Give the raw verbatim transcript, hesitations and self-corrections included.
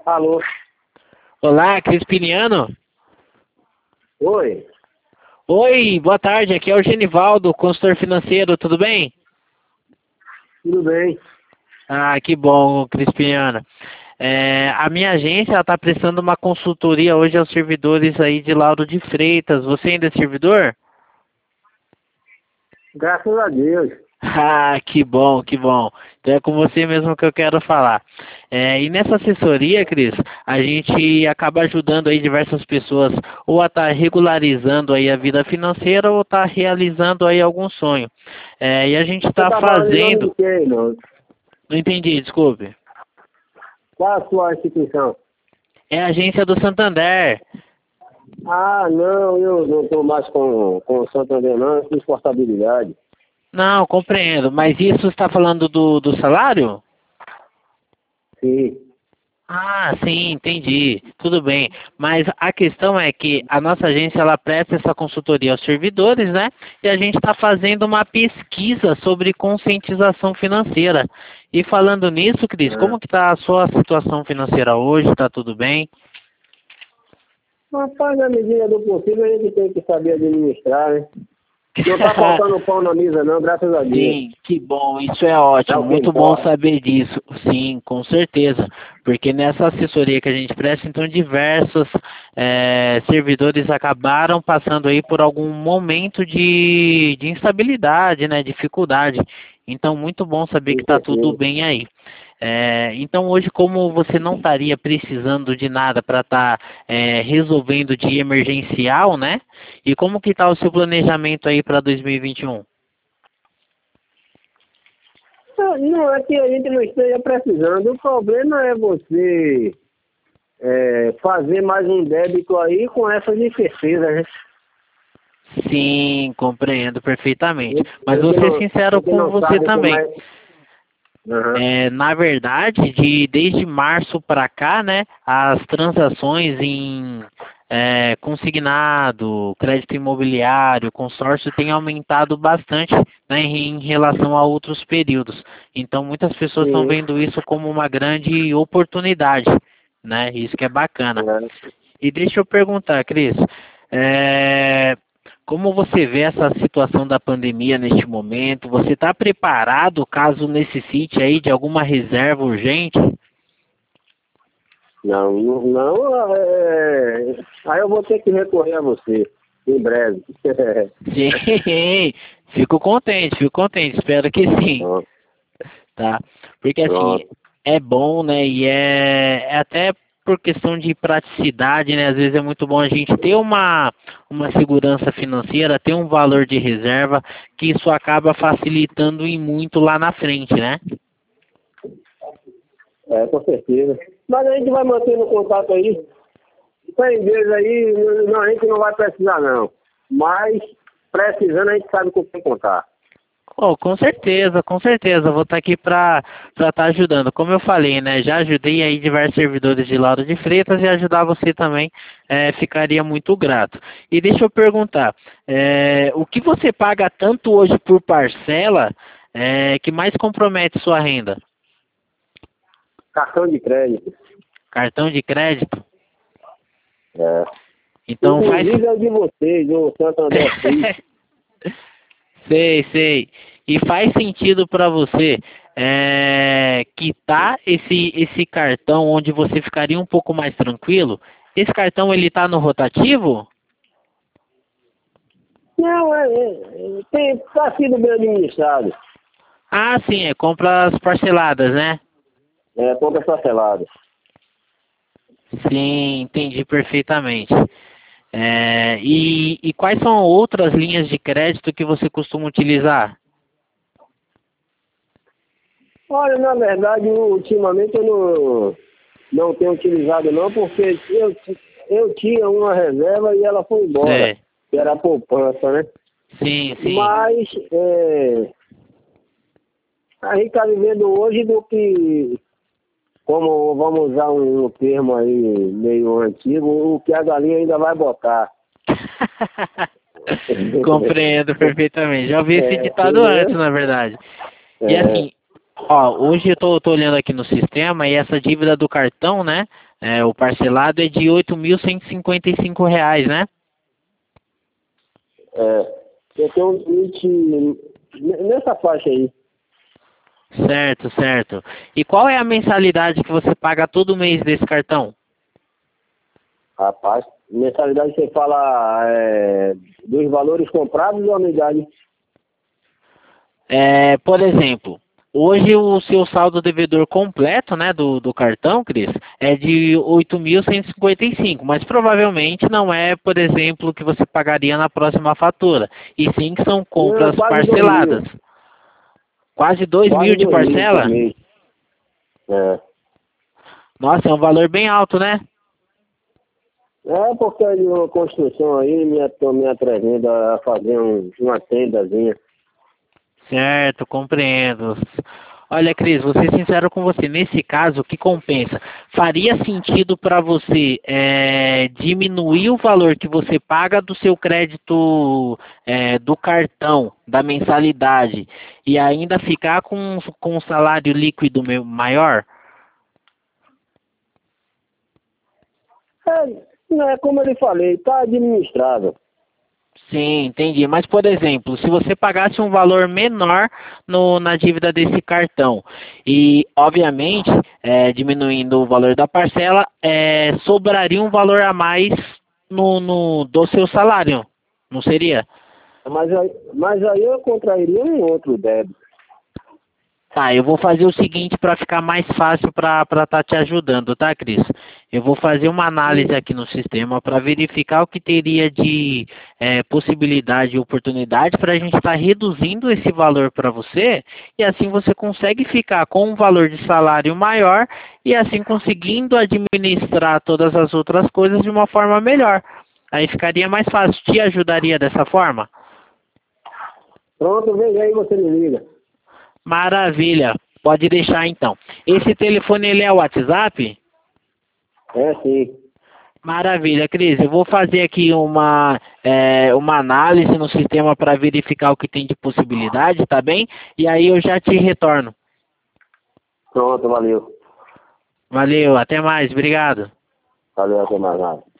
Alô? Olá, Crispiniano. Oi? Oi, boa tarde. Aqui é o Genivaldo, consultor financeiro. Tudo bem? Tudo bem? Ah, que bom, Crispiniano. É, a minha agência está prestando uma consultoria hoje aos servidores aí de Lauro de Freitas. Você ainda é servidor? Graças a Deus. Ah, que bom, que bom. Então é com você mesmo que eu quero falar. É, e nessa assessoria, Cris, a gente acaba ajudando aí diversas pessoas ou a estar regularizando aí a vida financeira ou estar realizando aí algum sonho. É, e a gente Você está trabalha em nome de fazendo... quem, não? Não entendi, desculpe. Qual a sua instituição? É a agência do Santander. Ah, não, eu não estou mais com, com o Santander, não. Eu fiz portabilidade. Não, compreendo. Mas isso está falando do, do salário? Sim. Ah, sim, entendi. Tudo bem. Mas a questão é que a nossa agência ela presta essa consultoria aos servidores, né? E a gente está fazendo uma pesquisa sobre conscientização financeira. E falando nisso, Cris, Ah. como que está a sua situação financeira hoje? Está tudo bem? Rapaz, na medida do possível, a gente tem que saber administrar, né? Não tá faltando pão na mesa, não, graças a Deus. Sim, que bom, isso é É ótimo, o que muito bom importa. saber disso. Sim, com certeza, porque nessa assessoria que a gente presta, então diversos eh, servidores acabaram passando aí por algum momento de, de instabilidade, né, dificuldade. Então, muito bom saber que Com está tudo certeza. bem aí. É, então hoje, como você não estaria precisando de nada para estar resolvendo de emergencial, né? E como que está o seu planejamento aí para dois mil e vinte e um? Não, não é que a gente não esteja precisando. O problema é você é, fazer mais um débito aí com essas incertezas, né? Sim, compreendo perfeitamente. A Mas vou gente ser não, a sincero gente com não você sabe como também. é. Aham. É, na verdade, de desde março para cá, né, as transações em é, consignado, crédito imobiliário, consórcio têm aumentado bastante, né, em relação a outros períodos. Então, muitas pessoas estão Sim. vendo isso como uma grande oportunidade, né? Isso que é bacana. É. E deixa eu perguntar, Cris, é, como você vê essa situação da pandemia neste momento? Você está preparado caso necessite aí de alguma reserva urgente? Não, não, não, é... aí eu vou ter que recorrer a você em breve. Sim, fico contente, fico contente, espero que sim, Pronto, tá? Porque assim, pronto. é bom, né? E é, é até por questão de praticidade, né? Às vezes é muito bom a gente ter uma, uma segurança financeira, ter um valor de reserva, que isso acaba facilitando e muito lá na frente, né? É, com certeza. Mas a gente vai mantendo contato aí. Tem vezes aí, não, a gente não vai precisar não. Mas precisando a gente sabe com quem contar. Oh, com certeza, com certeza. Vou estar aqui para para estar ajudando. Como eu falei, né? Já ajudei aí diversos servidores de Lauro de Freitas e ajudar você também eh, ficaria muito grato. E deixa eu perguntar, eh, o que você paga tanto hoje por parcela eh, que mais compromete sua renda? Cartão de crédito. Cartão de crédito? É. Então faz. Inclusive é o de vocês, o Santander Free. Sei, sei. E faz sentido para você é, quitar esse, esse cartão onde você ficaria um pouco mais tranquilo? Esse cartão ele está no rotativo? Não, é, é, tem, tá sido bem administrado. Ah, sim, é compras parceladas, né? É, compra parcelada. Sim, entendi perfeitamente. É, e, e quais são outras linhas de crédito que você costuma utilizar? Olha, na verdade, ultimamente eu não, não tenho utilizado não, porque eu, eu tinha uma reserva e ela foi embora, Sei. que era a poupança, né? Sim, sim. Mas é, a gente está vivendo hoje do que, como vamos usar um, um termo aí meio antigo, o que a galinha ainda vai botar. Compreendo perfeitamente. Já ouvi esse É, ditado antes, entendeu? na verdade. E É, assim, Ó, hoje eu tô, tô olhando aqui no sistema e essa dívida do cartão, né? É, o parcelado é de oito mil cento e cinquenta e cinco reais, né? É, eu tenho um limite n- nessa faixa aí. Certo, certo. E qual é a mensalidade que você paga todo mês desse cartão? Rapaz, mensalidade você fala é, dos valores comprados ou anuidade? É, por exemplo, hoje o seu saldo devedor completo, né, do, do cartão, Cris, é de oito mil cento e cinquenta e cinco, mas provavelmente não é, por exemplo, o que você pagaria na próxima fatura, e sim que são Não, compras quase dois parceladas. mil. Quase dois mil Quase de dois mil por parcela? mês. É. Nossa, é um valor bem alto, né? É porque de uma construção aí me estou me atrevendo a fazer um, uma tendazinha. Certo, compreendo. Olha, Cris, vou ser sincero com você. Nesse caso, o que compensa? Faria sentido para você é, diminuir o valor que você paga do seu crédito é, do cartão, da mensalidade, e ainda ficar com, com um salário líquido me- maior? É, não é como eu lhe falei, está administrável. Sim, entendi. Mas, por exemplo, se você pagasse um valor menor no, na dívida desse cartão e, obviamente, é, diminuindo o valor da parcela, é, sobraria um valor a mais no, no, do seu salário, não seria? Mas aí, mas aí eu contrairia um outro débito. Tá, eu vou fazer o seguinte para ficar mais fácil para estar te ajudando, tá, Cris? Eu vou fazer uma análise aqui no sistema para verificar o que teria de eh, possibilidade e oportunidade para a gente estar reduzindo esse valor para você e assim você consegue ficar com um valor de salário maior e assim conseguindo administrar todas as outras coisas de uma forma melhor. Aí ficaria mais fácil. Te ajudaria dessa forma? Pronto, veja aí, você me liga. Maravilha. Pode deixar então. Esse telefone ele é o WhatsApp? É sim. Maravilha, Cris. Eu vou fazer aqui uma, é, uma análise no sistema para verificar o que tem de possibilidade, tá bem? E aí eu já te retorno. Pronto, valeu. Valeu, até mais, obrigado. Valeu, até mais nada.